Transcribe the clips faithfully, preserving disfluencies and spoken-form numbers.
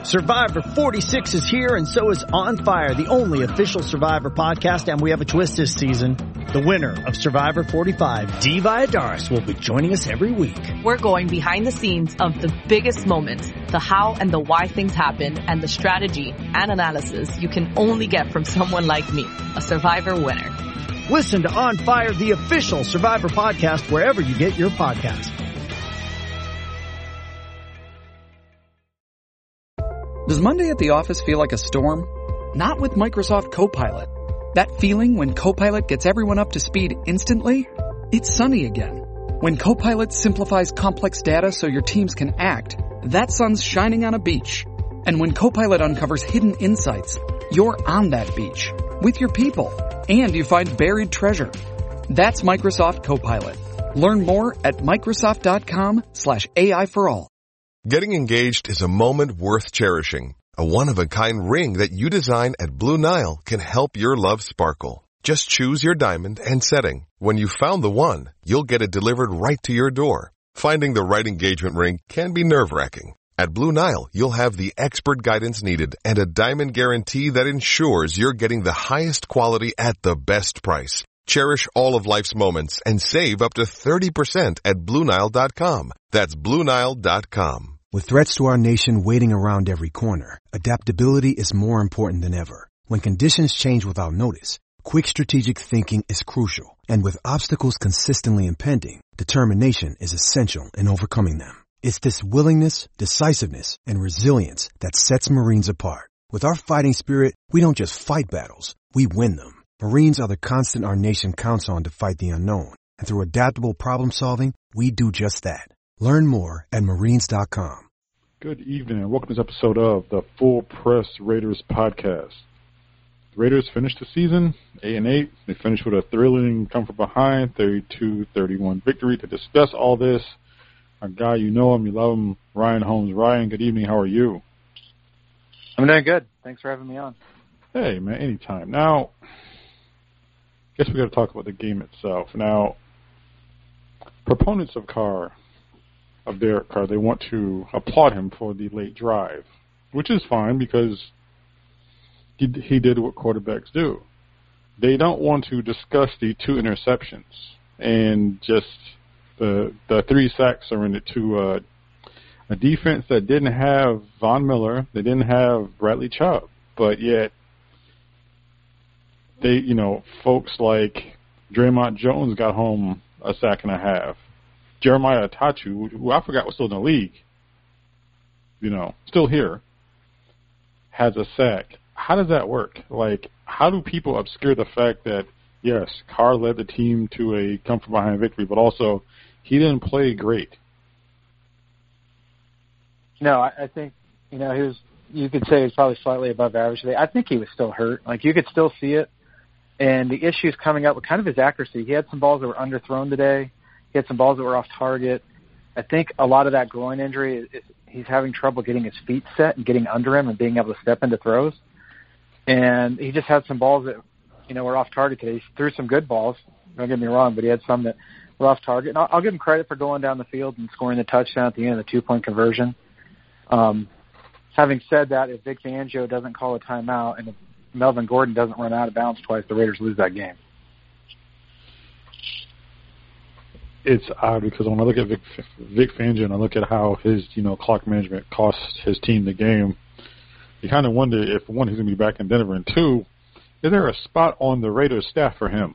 Survivor forty-six is here, and so is On Fire, the only official Survivor podcast, and we have a twist this season. The winner of Survivor forty-five, Dee Valladares, will be joining us every week. We're going behind the scenes of the biggest moments, the how and the why things happen, and the strategy and analysis you can only get from someone like me, a Survivor winner. Listen to On Fire, the official Survivor podcast, wherever you get your podcast. Does Monday at the office feel like a storm? Not with Microsoft Copilot. That feeling when Copilot gets everyone up to speed instantly? It's sunny again. When Copilot simplifies complex data so your teams can act, that sun's shining on a beach. And when Copilot uncovers hidden insights, you're on that beach with your people, and you find buried treasure. That's Microsoft Copilot. Learn more at Microsoft.com slash AI for all. Getting engaged is a moment worth cherishing. A one-of-a-kind ring that you design at Blue Nile can help your love sparkle. Just choose your diamond and setting. When you've found the one, you'll get it delivered right to your door. Finding the right engagement ring can be nerve-wracking. At Blue Nile, you'll have the expert guidance needed and a diamond guarantee that ensures you're getting the highest quality at the best price. Cherish all of life's moments and save up to thirty percent at Blue Nile dot com. That's Blue Nile dot com. With threats to our nation waiting around every corner, adaptability is more important than ever. When conditions change without notice, quick strategic thinking is crucial. And with obstacles consistently impending, determination is essential in overcoming them. It's this willingness, decisiveness, and resilience that sets Marines apart. With our fighting spirit, we don't just fight battles, we win them. Marines are the constant our nation counts on to fight the unknown. And through adaptable problem solving, we do just that. Learn more at Marines dot com. Good evening and welcome to this episode of the Full Press Raiders podcast. The Raiders finished the season eight and eight. They finished with a thrilling come from behind thirty-two thirty-one victory. To discuss all this, our guy, you know him, you love him, Ryan Holmes. Ryan, good evening. How are you? I'm doing good. Thanks for having me on. Hey, man, anytime. Now, I guess we got to talk about the game itself. Now, proponents of Carr, of Derek Carr, they want to applaud him for the late drive, which is fine because he, he did what quarterbacks do. They don't want to discuss the two interceptions and just the the three sacks surrendered to uh, a defense that didn't have Von Miller, they didn't have Bradley Chubb, but yet they, you know, folks like Draymond Jones got home a sack and a half. Jeremiah Attaochu, who I forgot was still in the league, you know, still here, has a sack. How does that work? Like, how do people obscure the fact that, yes, Carr led the team to a come-from-behind victory, but also he didn't play great? No, I, I think, you know, he was, you could say he was probably slightly above average today. I think he was still hurt. Like, you could still see it. And the issues coming up with kind of his accuracy. He had some balls that were underthrown today. He had some balls that were off target. I think a lot of that groin injury is, is he's having trouble getting his feet set and getting under him and being able to step into throws. And he just had some balls that, you know, were off target today. He threw some good balls, don't get me wrong, but he had some that were off target. And I'll, I'll give him credit for going down the field and scoring the touchdown at the end of the two-point conversion. Um, having said that, if Vic Fangio doesn't call a timeout and if Melvin Gordon doesn't run out of bounds twice, the Raiders lose that game. It's odd because when I look at Vic, Vic Fangio and I look at how his, you know, clock management cost his team the game, you kind of wonder if, one, he's going to be back in Denver, and two, is there a spot on the Raiders staff for him?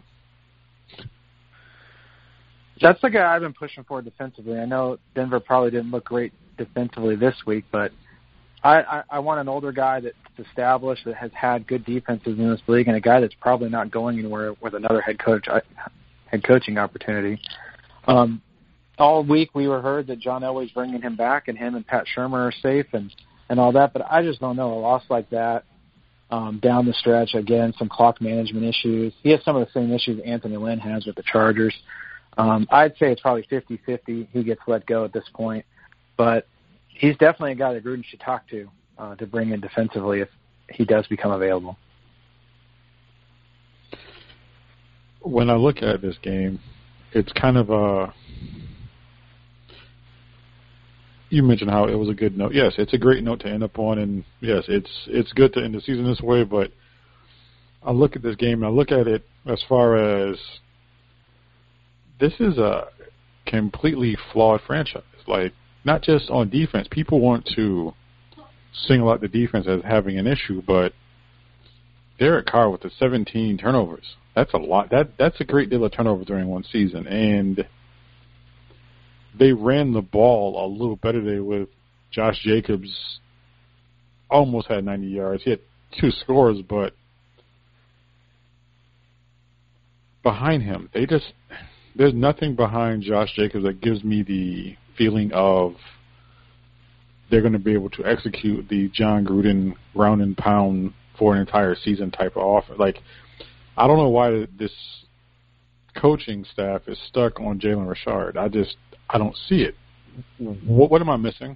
That's the guy I've been pushing for defensively. I know Denver probably didn't look great defensively this week, but I, I, I want an older guy that's established, that has had good defenses in this league, and a guy that's probably not going anywhere with another head coach head coaching opportunity. Um, all week we were heard that John Elway's bringing him back, and him and Pat Shurmur are safe and, and all that, but I just don't know. A loss like that um, down the stretch, again, some clock management issues. He has some of the same issues Anthony Lynn has with the Chargers. Um, I'd say it's probably fifty-fifty he gets let go at this point, but he's definitely a guy that Gruden should talk to uh, to bring in defensively if he does become available. When I look at this game, it's kind of a you mentioned how it was a good note. Yes, it's a great note to end up on, and yes, it's it's good to end the season this way. But I look at this game and I look at it as far as this is a completely flawed franchise. Like, not just on defense. People want to single out the defense as having an issue, but Derek Carr with the seventeen turnovers, that's a lot. That That's a great deal of turnover during one season. And they ran the ball a little better today with Josh Jacobs. Almost had ninety yards. He had two scores, but behind him, they just there's nothing behind Josh Jacobs that gives me the feeling of they're going to be able to execute the John Gruden ground and pound for an entire season type of offense. Like, I don't know why this coaching staff is stuck on Jalen Richard. I just I don't see it. What, what am I missing?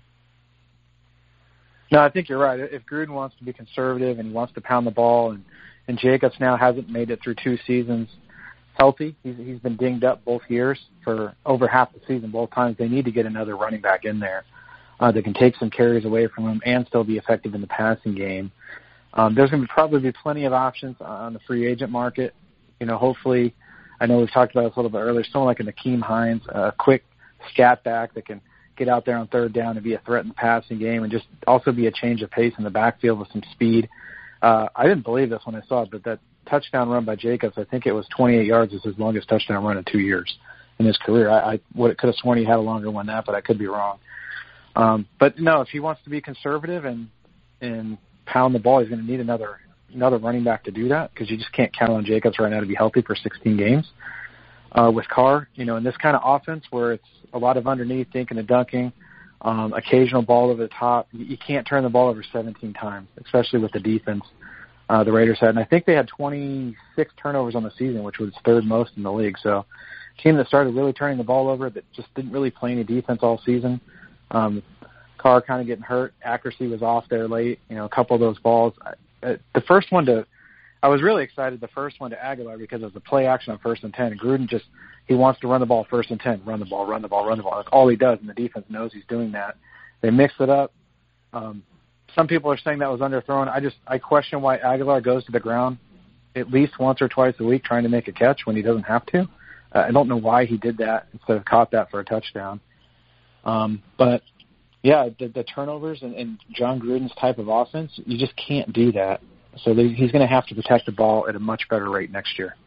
No, I think you're right. If Gruden wants to be conservative and he wants to pound the ball, and, and Jacobs now hasn't made it through two seasons healthy, he's, he's been dinged up both years for over half the season, both times. They need to get another running back in there uh, that can take some carries away from him and still be effective in the passing game. Um, there's going to probably be plenty of options on the free agent market. You know, hopefully, I know we've talked about this a little bit earlier, someone like a Nakeem Hines, a quick scat back that can get out there on third down and be a threat in the passing game and just also be a change of pace in the backfield with some speed. Uh, I didn't believe this when I saw it, but that touchdown run by Jacobs, I think it was twenty-eight yards, is his longest touchdown run in two years in his career. I, I would could have sworn he had a longer one than that, but I could be wrong. Um, but no, if he wants to be conservative and and pound the ball, he's going to need another another running back to do that, because you just can't count on Jacobs right now to be healthy for sixteen games. Uh, with Carr, you know, in this kind of offense where it's a lot of underneath, dinking and dunking, um, occasional ball over the top, you, you can't turn the ball over seventeen times, especially with the defense uh, the Raiders had. And I think they had twenty-six turnovers on the season, which was third most in the league. So a team that started really turning the ball over that just didn't really play any defense all season. Um, Carr kind of getting hurt. Accuracy was off there late. You know, a couple of those balls. I, the first one to, I was really excited, the first one to Aguilar, because it was a play action on first and ten. And Gruden just, he wants to run the ball first and ten, run the ball, run the ball, run the ball. That's all he does, and the defense knows he's doing that. They mixed it up. Um, some people are saying that was underthrown. I just, I question why Aguilar goes to the ground at least once or twice a week trying to make a catch when he doesn't have to. Uh, I don't know why he did that instead of caught that for a touchdown. Um, but, yeah, the, the turnovers and, and John Gruden's type of offense, you just can't do that. So they, he's going to have to protect the ball at a much better rate next year.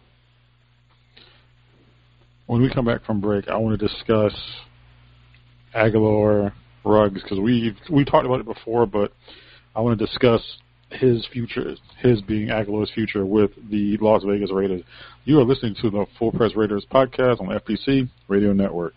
When we come back from break, I want to discuss Aguilar, Ruggs, because we we talked about it before, but I want to discuss his future, his being Aguilar's future with the Las Vegas Raiders. You are listening to the Full Press Raiders podcast on F P C Radio Network.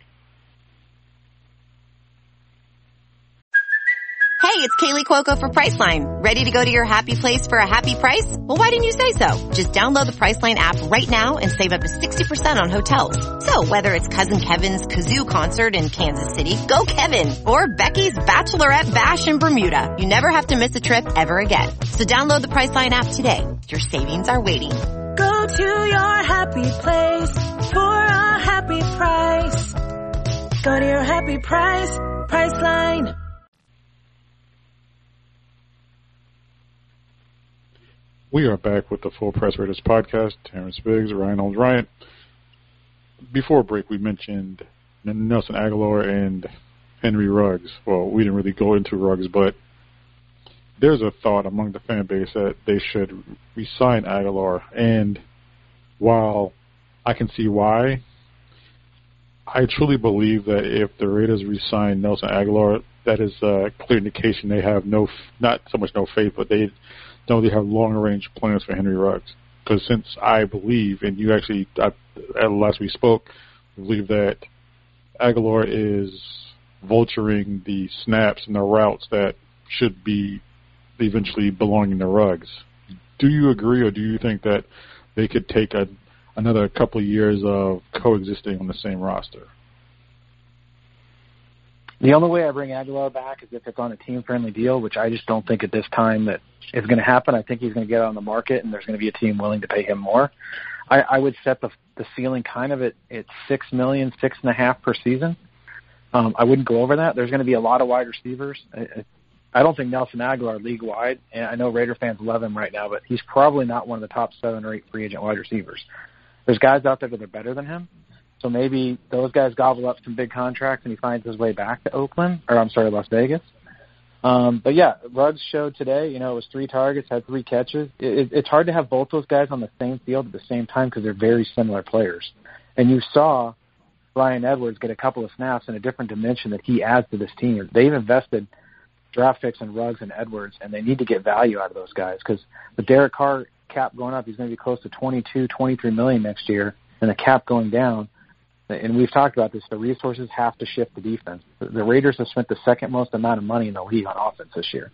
Hey, it's Kaylee Cuoco for Priceline. Ready to go to your happy place for a happy price? Well, why didn't you say so? Just download the Priceline app right now and save up to sixty percent on hotels. So whether it's Cousin Kevin's Kazoo Concert in Kansas City, go Kevin, or Becky's Bachelorette Bash in Bermuda, you never have to miss a trip ever again. So download the Priceline app today. Your savings are waiting. Go to your happy place for a happy price. Go to your happy price, Priceline. We are back with the Full Press Raiders podcast. Terrence Biggs, Ryan O'Brien. Before break, we mentioned Nelson Aguilar and Henry Ruggs. Well, we didn't really go into Ruggs, but there's a thought among the fan base that they should re-sign Aguilar. And while I can see why, I truly believe that if the Raiders re-sign Nelson Aguilar, that is a clear indication they have no, not so much no faith, but they know they have long-range plans for Henry Ruggs. Because since I believe, and you actually, I, at last we spoke, believe that Aguilar is vulturing the snaps and the routes that should be eventually belonging to Ruggs. Do you agree, or do you think that they could take a, another couple of years of coexisting on the same roster? The only way I bring Aguilar back is if it's on a team-friendly deal, which I just don't think at this time that is going to happen. I think he's going to get on the market, and there's going to be a team willing to pay him more. I, I would set the the ceiling kind of at, at six million, six and a half per season. Um, I wouldn't go over that. There's going to be a lot of wide receivers. I, I don't think Nelson Aguilar league-wide, and I know Raider fans love him right now, but he's probably not one of the top seven or eight free agent wide receivers. There's guys out there that are better than him, so maybe those guys gobble up some big contracts and he finds his way back to Oakland, or I'm sorry, Las Vegas. Um, but, yeah, Ruggs showed today, you know, it was three targets, had three catches. It, it, it's hard to have both those guys on the same field at the same time because they're very similar players. And you saw Bryan Edwards get a couple of snaps in a different dimension that he adds to this team. They've invested draft picks in Ruggs and Edwards, and they need to get value out of those guys because the Derek Carr cap going up, he's going to be close to twenty-two, twenty-three million next year, and the cap going down. And we've talked about this. The resources have to shift the defense. The Raiders have spent the second most amount of money in the league on offense this year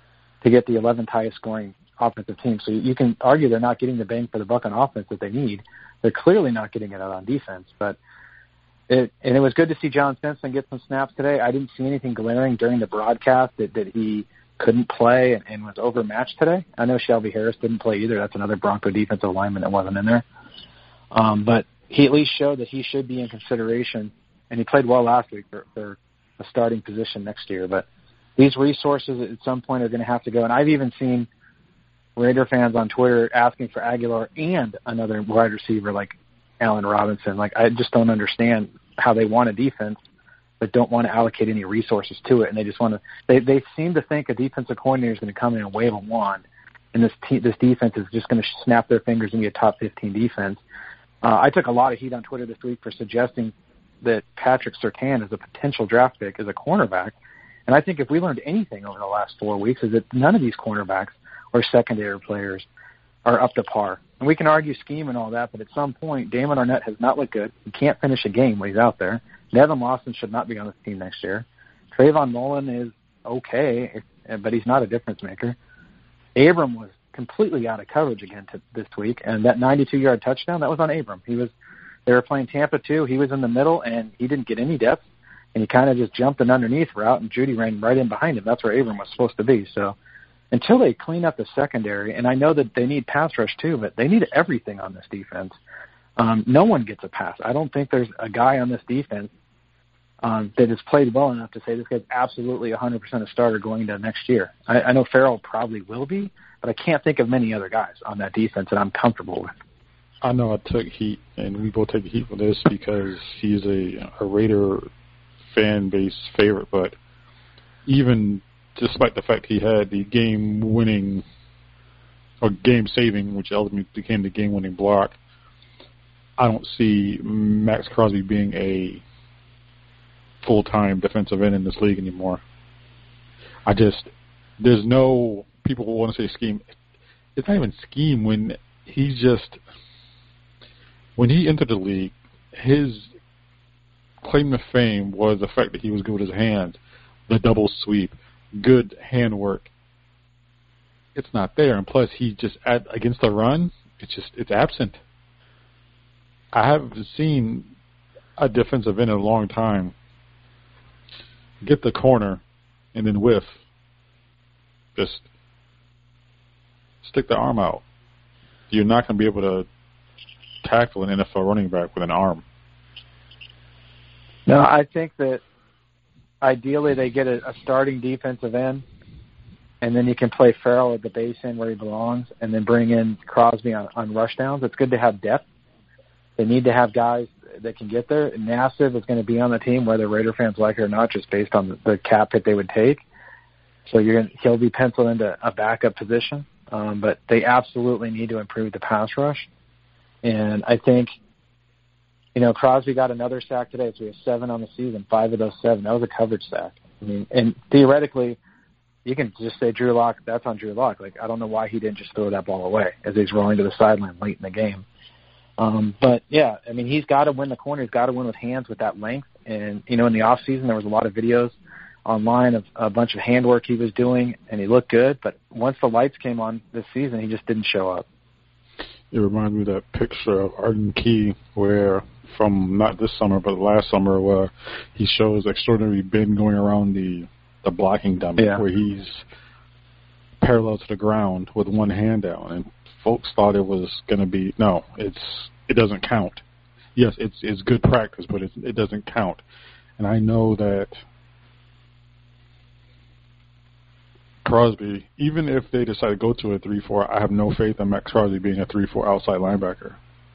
to get the eleventh highest scoring offensive team. So you can argue they're not getting the bang for the buck on offense that they need. They're clearly not getting it out on defense. But it, and it was good to see John Simpson get some snaps today. I didn't see anything glaring during the broadcast that, that he couldn't play and, and was overmatched today. I know Shelby Harris didn't play either. That's another Bronco defensive lineman that wasn't in there. Um, but he at least showed that he should be in consideration, and he played well last week for, for a starting position next year. But these resources at some point are going to have to go. And I've even seen Raider fans on Twitter asking for Aguilar and another wide receiver like Allen Robinson. Like, I just don't understand how they want a defense but don't want to allocate any resources to it, and they just want to. They they seem to think a defensive coordinator is going to come in and wave a wand, and this te- this defense is just going to snap their fingers and be a top fifteen defense. Uh, I took a lot of heat on Twitter this week for suggesting that Patrick Surtain is a potential draft pick as a cornerback. And I think if we learned anything over the last four weeks is that none of these cornerbacks or secondary players are up to par. And we can argue scheme and all that, but at some point, Damon Arnett has not looked good. He can't finish a game when he's out there. Nevin Lawson should not be on this team next year. Trayvon Mullen is okay, but he's not a difference maker. Abram was completely out of coverage again to this week, and that ninety-two-yard touchdown, that was on Abram. He was, they were playing Tampa too. He was in the middle, and he didn't get any depth, and he kind of just jumped an underneath route, and Judy ran right in behind him. That's where Abram was supposed to be. So until they clean up the secondary, and I know that they need pass rush too, but they need everything on this defense. Um, no one gets a pass. I don't think there's a guy on this defense um, that has played well enough to say this guy's absolutely one hundred percent a starter going into next year. I, I know Farrell probably will be, but I can't think of many other guys on that defense that I'm comfortable with. I know I took heat, and we both take heat for this because he's a, a Raider fan base favorite, but even despite the fact he had the game-winning or game-saving, which ultimately became the game-winning block, I don't see Max Crosby being a full-time defensive end in this league anymore. I just, there's no, people who want to say scheme. It's not even scheme when he's just, when he entered the league, his claim to fame was the fact that he was good with his hands, the double sweep, good handwork. It's not there, and plus he just, at, against the run, it's just, it's absent. I haven't seen a defensive end in a long time get the corner and then whiff. Just stick the arm out. You're not going to be able to tackle an N F L running back with an arm. No, I think that ideally they get a, a starting defensive end, and then you can play Farrell at the base end where he belongs, and then bring in Crosby on, on rush downs. It's good to have depth. They need to have guys that can get there. Nassib is going to be on the team, whether Raider fans like it or not, just based on the, the cap hit they would take. So you're gonna, he'll be penciled into a backup position. Um, but they absolutely need to improve the pass rush. And I think, you know, Crosby got another sack today, so he has seven on the season, five of those seven. That was a coverage sack. I mean, and theoretically, you can just say Drew Lock, that's on Drew Lock. Like, I don't know why he didn't just throw that ball away as he's rolling to the sideline late in the game. Um, but, yeah, I mean, he's got to win the corner. He's got to win with hands with that length. And, you know, in the offseason, there was a lot of videos online of a bunch of handwork he was doing, and he looked good. But once the lights came on this season, he just didn't show up. It reminds me of that picture of Arden Key where, from not this summer, but last summer, where he shows extraordinary bend going around the, the blocking dummy, yeah, where he's parallel to the ground with one hand down. And folks thought it was going to be, no, it's it doesn't count. Yes, it's it's good practice, but it, it doesn't count. And I know that Crosby, even if they decide to go to a three four, I have no faith in Max Crosby being a three four outside linebacker.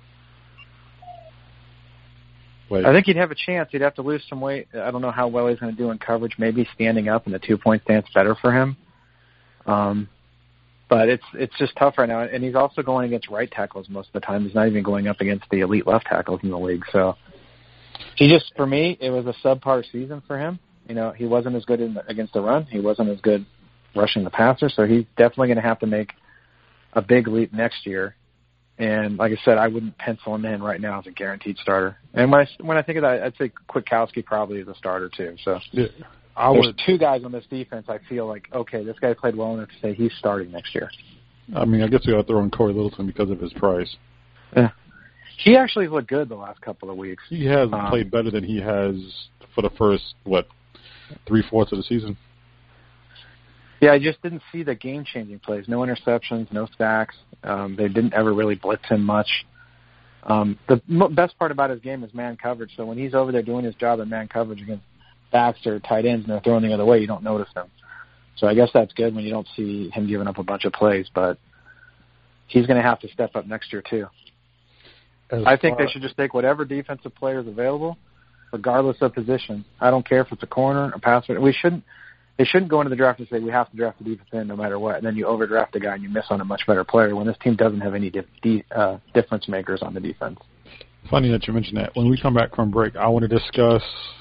Like, I think he'd have a chance. He'd have to lose some weight. I don't know how well he's going to do in coverage. Maybe standing up in the two-point stance better for him. Um, but it's it's just tough right now. And he's also going against right tackles most of the time. He's not even going up against the elite left tackles in the league. So he just, for me, it was a subpar season for him. You know, he wasn't as good in the, against the run. He wasn't as good rushing the passer. So he's definitely going to have to make a big leap next year. And like I said, I wouldn't pencil him in right now as a guaranteed starter. And when I, when I think of that, I'd say Kwiatkowski probably is a starter too. So yeah, I there's would, two guys on this defense I feel like, okay, this guy played well enough to say he's starting next year. I mean, I guess we got to throw in Corey Littleton because of his price. Yeah. He actually looked good the last couple of weeks. He has um, played better than he has for the first, what, three-fourths of the season. Yeah, I just didn't see the game-changing plays. No interceptions, no sacks. Um, they didn't ever really blitz him much. Um, the m- best part about his game is man coverage. So when he's over there doing his job in man coverage against backs or tight ends and they're throwing the other way, you don't notice him. So I guess that's good when you don't see him giving up a bunch of plays. But he's going to have to step up next year too. As I think they should just take whatever defensive player is available, regardless of position. I don't care if it's a corner, a passer. We shouldn't. They shouldn't go into the draft and say we have to draft the defense end no matter what, and then you overdraft a guy and you miss on a much better player when this team doesn't have any dif- de- uh, difference makers on the defense. Funny that you mentioned that. When we come back from break, I want to discuss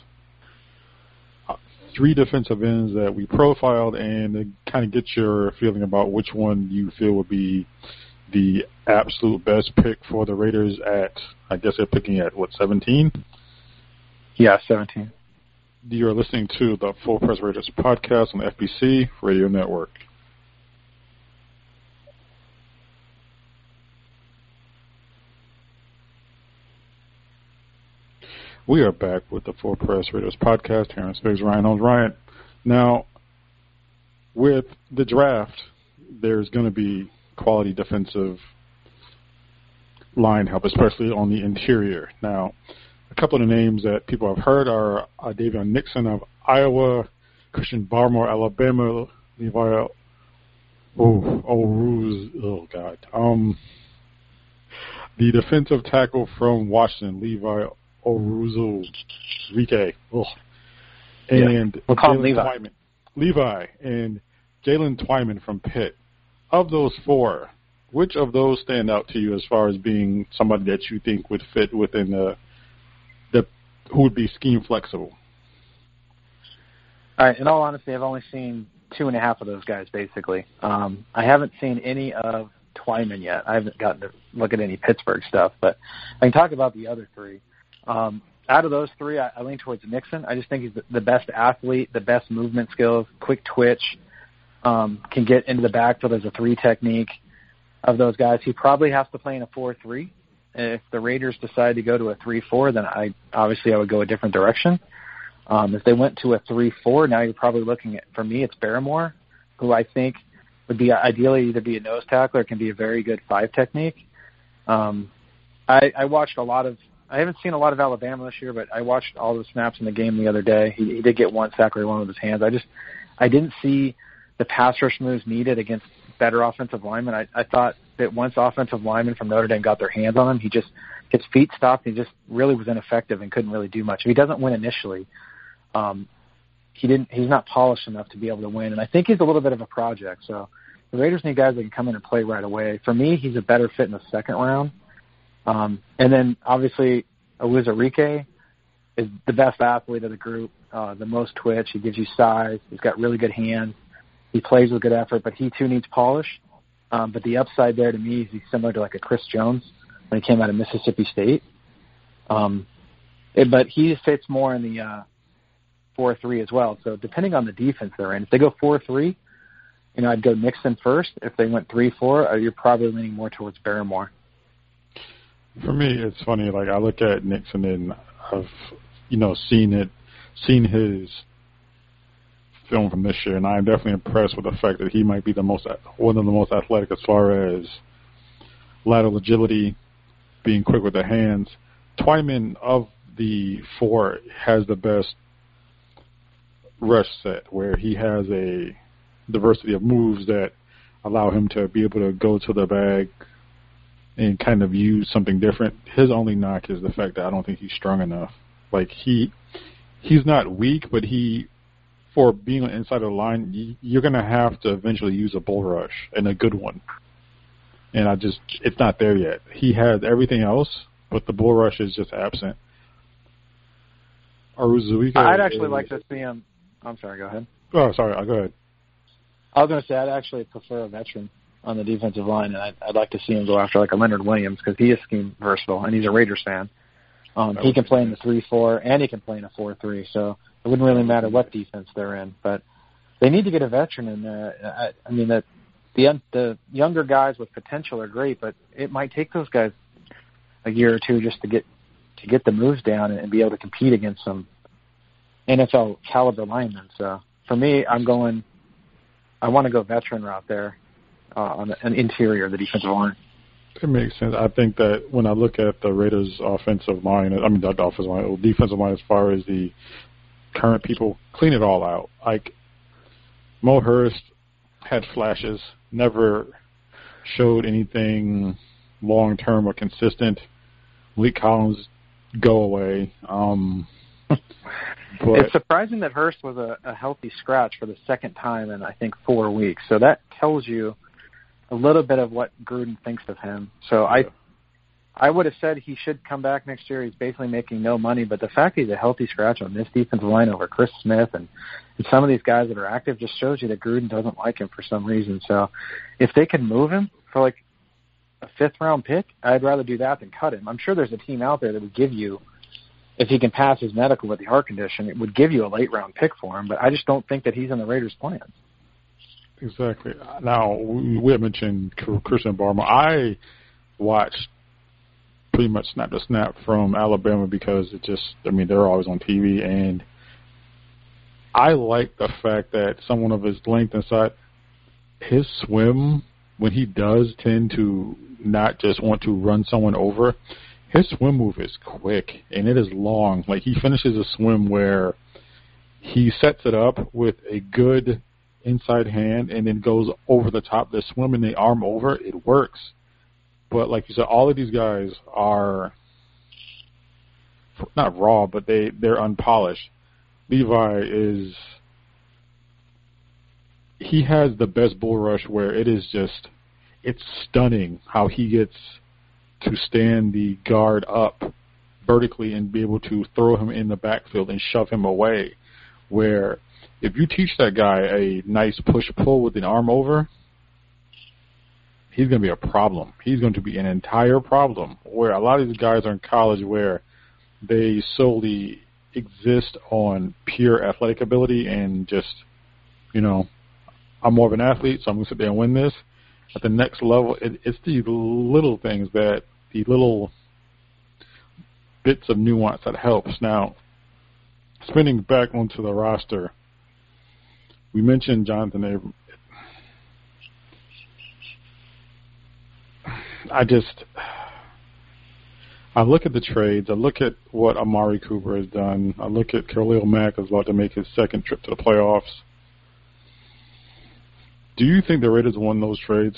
three defensive ends that we profiled and kind of get your feeling about which one you feel would be the absolute best pick for the Raiders at, I guess they're picking at, what, seventeen? Yeah, seventeen. You're listening to the Full Press Raiders podcast on the F B C Radio Network. We are back with the Full Press Raiders podcast. Terrence Biggs, Ryan Holmes. Ryan, now, with the draft, there's going to be quality defensive line help, especially on the interior. Now, a couple of the names that people have heard are uh, Davion Nixon of Iowa, Christian Barmore, Alabama, Levi, oh, oh, oh God, um, the defensive tackle from Washington, Levi Oruzo-Rike, oh, and yeah, we'll call him Jalen Levi. Twyman, Levi, and Jalen Twyman from Pitt. Of those four, which of those stand out to you as far as being somebody that you think would fit within the the who would be scheme flexible? All right. In all honesty, I've only seen two and a half of those guys, basically. Um, I haven't seen any of Twyman yet. I haven't gotten to look at any Pittsburgh stuff, but I can talk about the other three. Um, out of those three, I, I lean towards Nixon. I just think he's the, the best athlete, the best movement skills, quick twitch, um, can get into the backfield as a three technique. Of those guys, he probably has to play in a four three. If the Raiders decide to go to a three four, then I obviously I would go a different direction. Um, if they went to a three four, now you're probably looking at, for me, it's Barmore, who I think would be ideally either be a nose tackle or can be a very good five technique. Um, I, I watched a lot of, I haven't seen a lot of Alabama this year, but I watched all the snaps in the game the other day. He, he did get one sack or one with his hands. I just, I didn't see the pass rush moves needed against better offensive linemen. I, I thought that once offensive linemen from Notre Dame got their hands on him, he just, his feet stopped. He just really was ineffective and couldn't really do much. If he doesn't win initially, um, he didn't, he's not polished enough to be able to win. And I think he's a little bit of a project. So the Raiders need guys that can come in and play right away. For me, he's a better fit in the second round. Um, and then obviously Oruzo-Rike is the best athlete of the group, uh, the most twitch. He gives you size. He's got really good hands. He plays with good effort, but he too needs polish. Um, but the upside there to me is he's similar to like a Chris Jones when he came out of Mississippi State. Um, it, but he fits more in the uh, four three as well. So depending on the defense they're in, if they go four three, you know, I'd go Nixon first. If they went three four, uh, you're probably leaning more towards Barmore. For me, it's funny. Like I look at Nixon and I've, you know, seen it, seen his film from this year, and I'm definitely impressed with the fact that he might be the most one of the most athletic as far as lateral agility, being quick with the hands. Twyman of the four has the best rush set where he has a diversity of moves that allow him to be able to go to the bag and kind of use something different. His only knock is the fact that I don't think he's strong enough. Like, he he's not weak, but he, for being on the inside of the line, you're going to have to eventually use a bull rush, and a good one. And I just, it's not there yet. He has everything else, but the bull rush is just absent. Aruzuika I'd actually is, like to see him. I'm sorry, go ahead. Oh, sorry, I'll go ahead. I was going to say I'd actually prefer a veteran on the defensive line, and I'd, I'd like to see him go after like a Leonard Williams because he is scheme versatile, and he's a Raiders fan. Um, he can play in the three four, and he can play in a four three, so it wouldn't really matter what defense they're in. But they need to get a veteran in there. I, I mean, that the the younger guys with potential are great, but it might take those guys a year or two just to get to get the moves down and, and be able to compete against some N F L caliber linemen. So for me, I'm going. I want to go veteran route there uh, on an interior of the defensive line. It makes sense. I think that when I look at the Raiders' offensive line, I mean, not the offensive line, defensive line as far as the current people, clean it all out. Like, Mo Hurst had flashes, never showed anything long-term or consistent. Malik Collins, go away. Um, but it's surprising that Hurst was a, a healthy scratch for the second time in, I think, four weeks. So that tells you a little bit of what Gruden thinks of him. So I I would have said he should come back next year. He's basically making no money, but the fact he's a healthy scratch on this defensive line over Chris Smith and, and some of these guys that are active just shows you that Gruden doesn't like him for some reason. So if they can move him for like a fifth-round pick, I'd rather do that than cut him. I'm sure there's a team out there that would give you, if he can pass his medical with the heart condition, it would give you a late-round pick for him, but I just don't think that he's in the Raiders' plans. Exactly. Now, we have mentioned Christian Barmore. I watched pretty much snap to snap from Alabama because it just, I mean, they're always on T V, and I like the fact that someone of his length and size, his swim, when he does tend to not just want to run someone over, his swim move is quick, and it is long. Like, he finishes a swim where he sets it up with a good inside hand and then goes over the top. The swim and the arm over, it works. But like you said, all of these guys are not raw, but they, they're unpolished. Levi is, he has the best bull rush where it is just, it's stunning how he gets to stand the guard up vertically and be able to throw him in the backfield and shove him away. Where if you teach that guy a nice push-pull with an arm over, he's going to be a problem. He's going to be an entire problem. Where a lot of these guys are in college where they solely exist on pure athletic ability and just, you know, I'm more of an athlete, so I'm going to sit there and win this. At the next level, it, it's these little things that, the little bits of nuance that helps. Now, spinning back onto the roster, we mentioned Jonathan Abram. I just, I look at the trades. I look at what Amari Cooper has done. I look at Khalil Mack is about to make his second trip to the playoffs. Do you think the Raiders won those trades?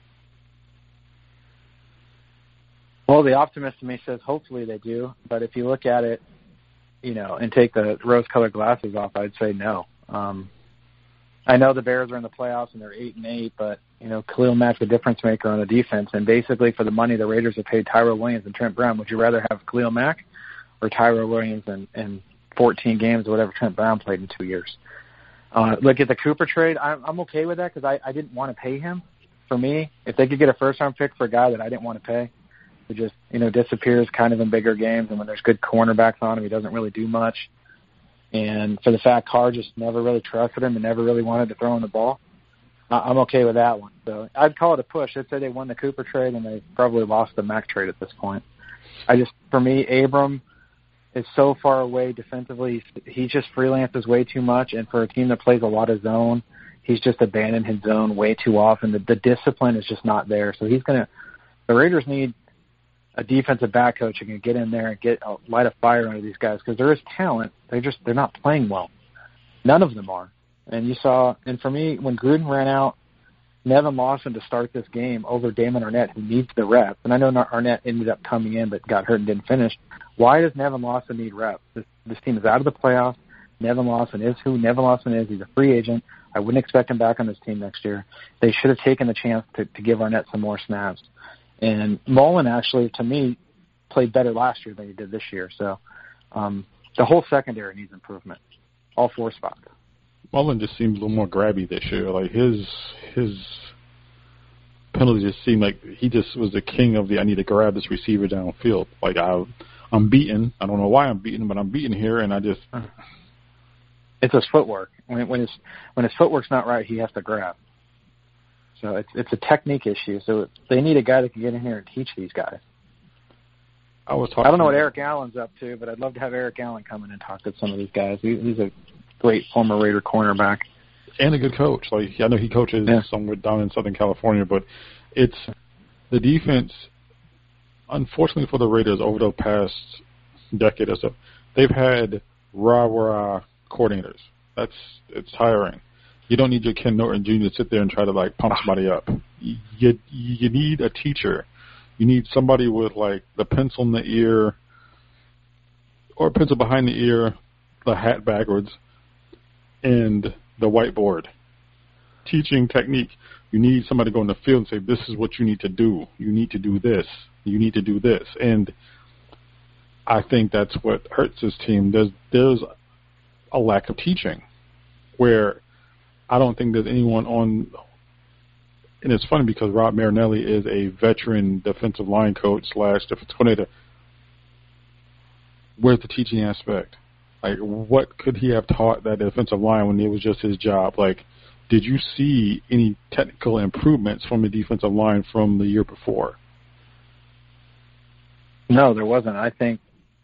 Well, the optimist in me says hopefully they do. But if you look at it, you know, and take the rose-colored glasses off, I'd say no. Um, I know the Bears are in the playoffs and they're eight and eight, but you know, Khalil Mack's the difference maker on the defense. And basically, for the money the Raiders have paid Tyrell Williams and Trent Brown, would you rather have Khalil Mack or Tyrell Williams in, in fourteen games or whatever Trent Brown played in two years? Uh, look at the Cooper trade. I'm, I'm okay with that because I, I didn't want to pay him. For me, if they could get a first-round pick for a guy that I didn't want to pay, who just, you know, disappears kind of in bigger games, and when there's good cornerbacks on him, he doesn't really do much. And for the fact Carr just never really trusted him and never really wanted to throw him the ball, I'm okay with that one. So I'd call it a push. I'd say they won the Cooper trade, and they probably lost the Mack trade at this point. I just, for me, Abram is so far away defensively. He just freelances way too much, and for a team that plays a lot of zone, he's just abandoned his zone way too often. The, the discipline is just not there. So he's going to – the Raiders need – a defensive back coach who can get in there and get uh, light a fire under these guys because there is talent. They just they're not playing well. None of them are. And you saw, and for me, when Gruden ran out Nevin Lawson to start this game over Damon Arnett, who needs the reps, and I know Arnett ended up coming in but got hurt and didn't finish. Why does Nevin Lawson need reps? This, this team is out of the playoffs. Nevin Lawson is who Nevin Lawson is. He's a free agent. I wouldn't expect him back on this team next year. They should have taken the chance to, to give Arnett some more snaps. And Mullen actually, to me, played better last year than he did this year. So um, the whole secondary needs improvement, all four spots. Mullen just seems a little more grabby this year. Like his his penalty just seemed like he just was the king of the I need to grab this receiver downfield. Like I, I'm beaten. I don't know why I'm beaten, but I'm beaten here, and I just. It's his footwork. When, when his when his footwork's not right, he has to grab. So it's it's a technique issue. So they need a guy that can get in here and teach these guys. I was talking. I don't know what Eric Allen's up to, but I'd love to have Eric Allen come in and talk to some of these guys. He, he's a great former Raider cornerback and a good coach. Like I know he coaches yeah. somewhere down in Southern California, but it's the defense. Unfortunately for the Raiders, over the past decade or so, they've had rah rah coordinators. That's it's tiring. You don't need your Ken Norton Junior to sit there and try to like pump somebody up. You you need a teacher. You need somebody with like the pencil in the ear, or pencil behind the ear, the hat backwards, and the whiteboard. Teaching technique. You need somebody to go in the field and say, "This is what you need to do. You need to do this. You need to do this." And I think that's what hurts this team. There's there's a lack of teaching, where I don't think there's anyone on, and it's funny because Rob Marinelli is a veteran defensive line coach slash defensive coordinator. Where's the teaching aspect? Like, what could he have taught that defensive line when it was just his job? Like, did you see any technical improvements from the defensive line from the year before? No, there wasn't. I think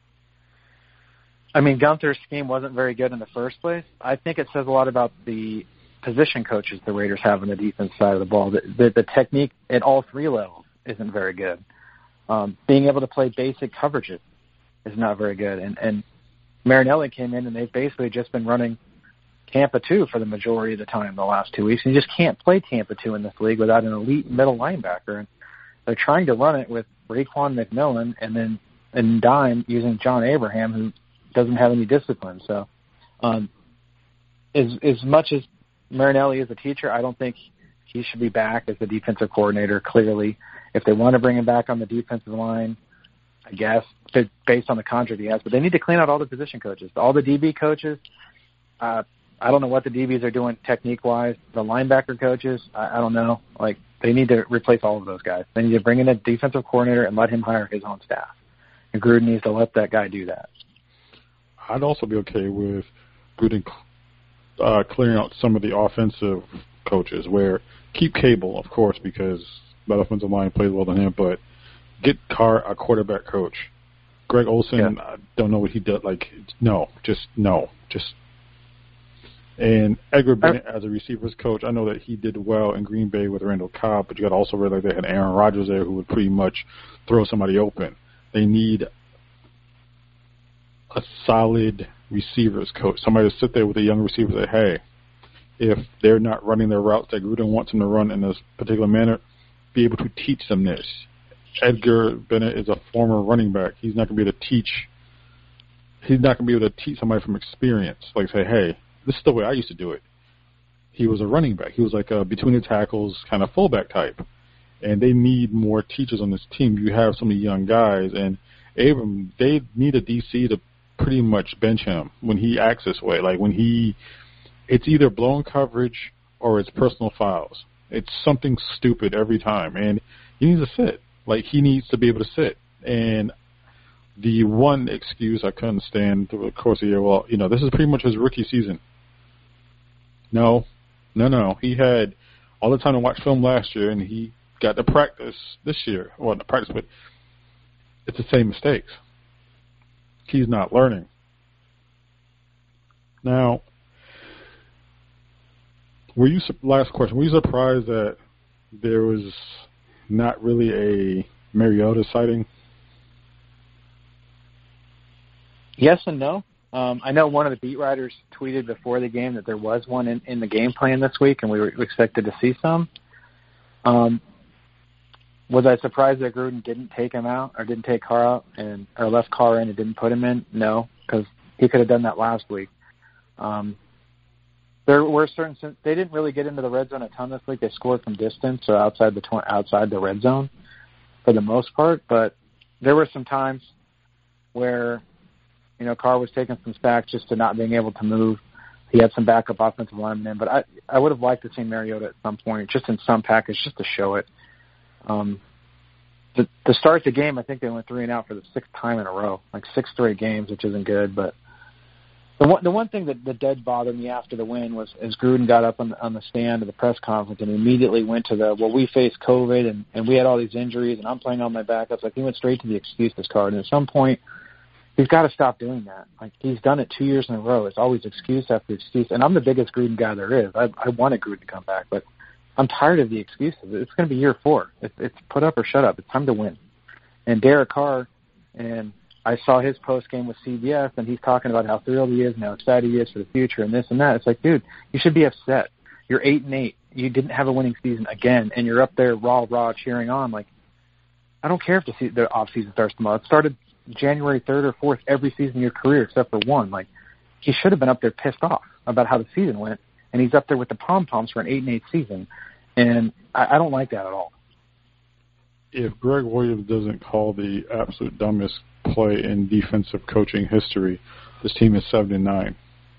I mean, Gunther's scheme wasn't very good in the first place. I think it says a lot about the position coaches the Raiders have on the defense side of the ball. The, the, the technique at all three levels isn't very good. Um, being able to play basic coverages is not very good. And, and Marinelli came in, and they've basically just been running Tampa two for the majority of the time the last two weeks. And you just can't play Tampa two in this league without an elite middle linebacker. And they're trying to run it with Raekwon McMillan and then in dime using John Abraham, who doesn't have any discipline. So um, as, as much as Marinelli is a teacher, I don't think he should be back as the defensive coordinator, clearly. If they want to bring him back on the defensive line, I guess, based on the contract he has. But they need to clean out all the position coaches. All the D B coaches, uh, I don't know what the D Bs are doing technique-wise. The linebacker coaches, I, I don't know. Like, they need to replace all of those guys. They need to bring in a defensive coordinator and let him hire his own staff. And Gruden needs to let that guy do that. I'd also be okay with Gruden uh, clearing out some of the offensive coaches, where keep Cable, of course, because that offensive line plays well to him, but get Carr a quarterback coach. Greg Olsen, yeah. I don't know what he did. Like, no, just no, just. And Edgar Bennett as a receivers coach, I know that he did well in Green Bay with Randall Cobb, but you got to also realize they had Aaron Rodgers there who would pretty much throw somebody open. They need a solid receivers coach, somebody to sit there with a young receiver and say, hey, if they're not running their routes that Gruden wants them to run in this particular manner, be able to teach them this. Edgar Bennett is a former running back. He's not going to be able to teach. He's not going to be able to teach somebody from experience. Like say, hey, this is the way I used to do it. He was a running back. He was like a between the tackles kind of fullback type. And they need more teachers on this team. You have so many young guys, and Abram, they need a D C to pretty much bench him when he acts this way. Like when he, it's either blown coverage or it's personal fouls. It's something stupid every time, and he needs to sit. Like he needs to be able to sit. And the one excuse I couldn't stand through the course of the year, well, you know, this is pretty much his rookie season. No, no, no. He had all the time to watch film last year, and he got to practice this year. Well, not practice, but it's the same mistakes. He's not learning. Now, were you, last question, were you surprised that there was not really a Mariota sighting? Yes and no. Um, I know one of the beat writers tweeted before the game that there was one in, in the game plan this week, and we were expected to see some. Um, was I surprised that Gruden didn't take him out or didn't take Carr out and or left Carr in and didn't put him in? No, because he could have done that last week. Um, there were certain they didn't really get into the red zone a ton this week. They scored from distance, so outside the tw- outside the red zone for the most part. But there were some times where, you know, Carr was taking some sacks just to not being able to move. He had some backup offensive linemen in, but I I would have liked to see Mariota at some point, just in some package, just to show it. Um, to, to start the game, I think they went three and out for the sixth time in a row, like six straight games, which isn't good. But the one the one thing that, that did bother me after the win was as Gruden got up on the, on the stand at the press conference and immediately went to the, well, we faced COVID and, and we had all these injuries and I'm playing on my backups. Like he went straight to the excuses card, and at some point, he's got to stop doing that. Like he's done it two years in a row. It's always excuse after excuse. And I'm the biggest Gruden guy there is. I, I wanted Gruden to come back, but I'm tired of the excuses. It's going to be year four. It's, it's put up or shut up. It's time to win. And Derek Carr, and I saw his post game with C B S, and he's talking about how thrilled he is and how excited he is for the future and this and that. It's like, dude, you should be upset. You're eight and eight. You didn't have a winning season again, and you're up there raw, raw cheering on. Like, I don't care if the, se- the off season starts tomorrow. It started January third or fourth every season of your career except for one. Like, he should have been up there pissed off about how the season went, and he's up there with the pom-poms for an eight and eight season. And I, I don't like that at all. If Greg Williams doesn't call the absolute dumbest play in defensive coaching history, this team is seven and nine.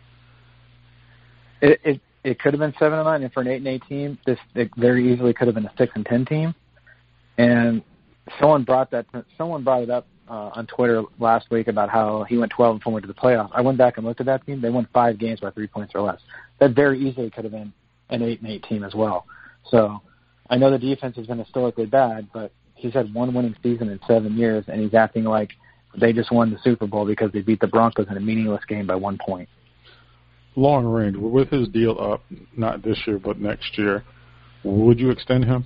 It it, it could have been seven and nine, and for an eight and eight team, this it very easily could have been a six and ten team. And someone brought that someone brought it up uh, on Twitter last week about how he went twelve and four to the playoffs. I went back and looked at that team. They won five games by three points or less. That very easily could have been an eight and eight team as well. So I know the defense has been historically bad, but he's had one winning season in seven years, and he's acting like they just won the Super Bowl because they beat the Broncos in a meaningless game by one point. Long range, with his deal up, not this year but next year, would you extend him?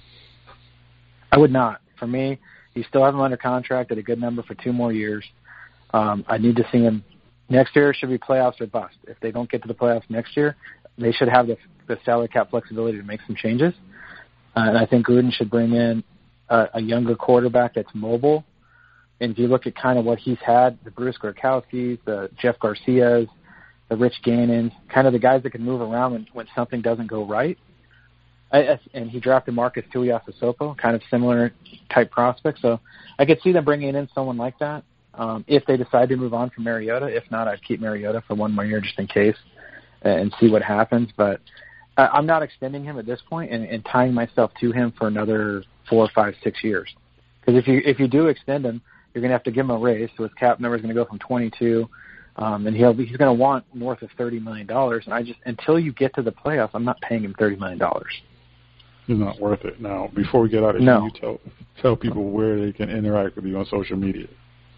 I would not. For me, you still have him under contract at a good number for two more years. Um, I need to see him. Next year should be playoffs or bust. If they don't get to the playoffs next year, they should have the, the salary cap flexibility to make some changes. Uh, and I think Gruden should bring in a, a younger quarterback that's mobile. And if you look at kind of what he's had, the Bruce Gronkowskis, the Jeff Garcias, the Rich Gannons, kind of the guys that can move around when, when something doesn't go right. I, I, and he drafted Marcus Tuiasosopo, kind of similar type prospect. So I could see them bringing in someone like that um, if they decide to move on from Mariota. If not, I'd keep Mariota for one more year just in case uh, and see what happens. But I, I'm not extending him at this point and, and tying myself to him for another four, five, six years. Because if you if you do extend him, you're going to have to give him a raise. So his cap number is going to go from twenty-two, um, and he'll be, he's going to want north of thirty million dollars. And I just until you get to the playoffs, I'm not paying him thirty million dollars. It's not worth it. Now, before we get out of here, no. you tell tell people where they can interact with you on social media.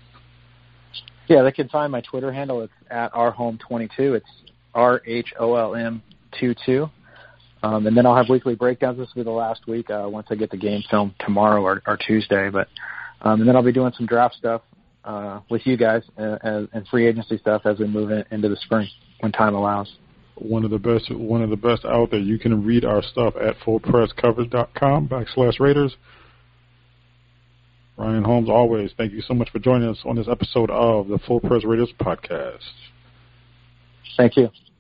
Yeah, they can find my Twitter handle. It's at R Home twenty-two. It's R H O L M twenty-two. Um, and then I'll have weekly breakdowns. This will be the last week uh, once I get the game filmed tomorrow or, or Tuesday. But um, and then I'll be doing some draft stuff uh, with you guys uh, and, and free agency stuff as we move in, into the spring when time allows. One of the best, one of the best out there. You can read our stuff at full press coverage dot com backslash Raiders. Ryan Holmes, always, thank you so much for joining us on this episode of the Full Press Raiders podcast. Thank you.